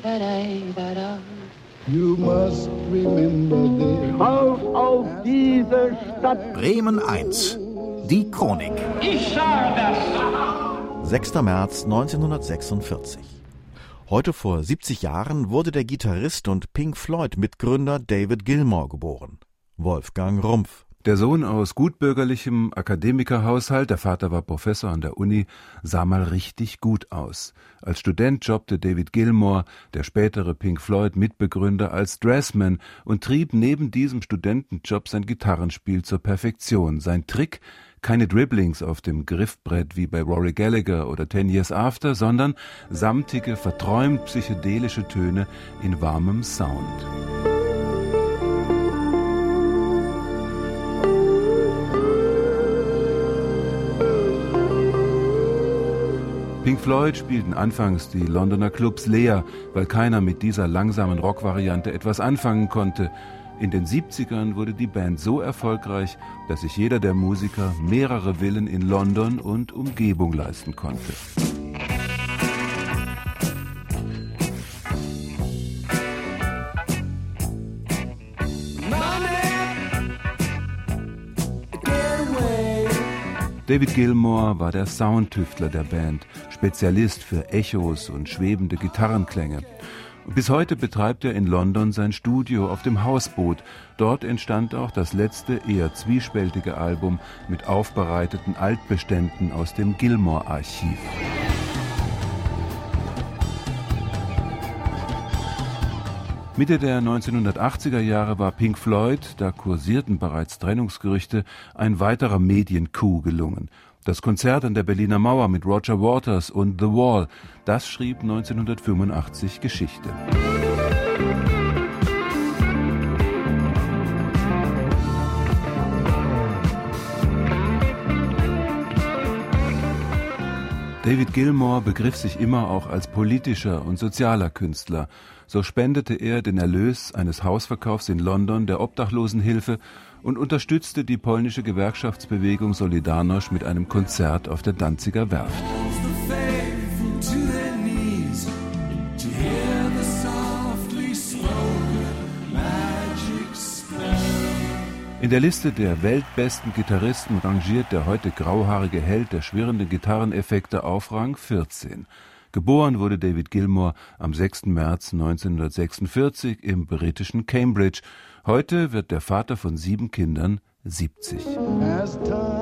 You must remember this. Auf diese Stadt. Bremen 1. Die Chronik. Ich sage das. 6. März 1946. Heute vor 70 Jahren wurde der Gitarrist und Pink Floyd-Mitgründer David Gilmour geboren. Wolfgang Rumpf. Der Sohn aus gutbürgerlichem Akademikerhaushalt, der Vater war Professor an der Uni, sah mal richtig gut aus. Als Student jobbte David Gilmour, der spätere Pink Floyd-Mitbegründer, als Dressman und trieb neben diesem Studentenjob sein Gitarrenspiel zur Perfektion. Sein Trick: keine Dribblings auf dem Griffbrett wie bei Rory Gallagher oder 10 Years After, sondern samtige, verträumt psychedelische Töne in warmem Sound. Pink Floyd spielten anfangs die Londoner Clubs leer, weil keiner mit dieser langsamen Rockvariante etwas anfangen konnte. In den 70ern wurde die Band so erfolgreich, dass sich jeder der Musiker mehrere Villen in London und Umgebung leisten konnte. David Gilmour war der Soundtüftler der Band, Spezialist für Echos und schwebende Gitarrenklänge. Bis heute betreibt er in London sein Studio auf dem Hausboot. Dort entstand auch das letzte, eher zwiespältige Album mit aufbereiteten Altbeständen aus dem Gilmour-Archiv. Mitte der 1980er Jahre war Pink Floyd, da kursierten bereits Trennungsgerüchte, ein weiterer Mediencoup gelungen. Das Konzert an der Berliner Mauer mit Roger Waters und The Wall, das schrieb 1985 Geschichte. David Gilmour begriff sich immer auch als politischer und sozialer Künstler. So spendete er den Erlös eines Hausverkaufs in London der Obdachlosenhilfe und unterstützte die polnische Gewerkschaftsbewegung Solidarność mit einem Konzert auf der Danziger Werft. In der Liste der weltbesten Gitarristen rangiert der heute grauhaarige Held der schwirrenden Gitarreneffekte auf Rang 14. Geboren wurde David Gilmour am 6. März 1946 im britischen Cambridge. Heute wird der Vater von 7 Kindern 70.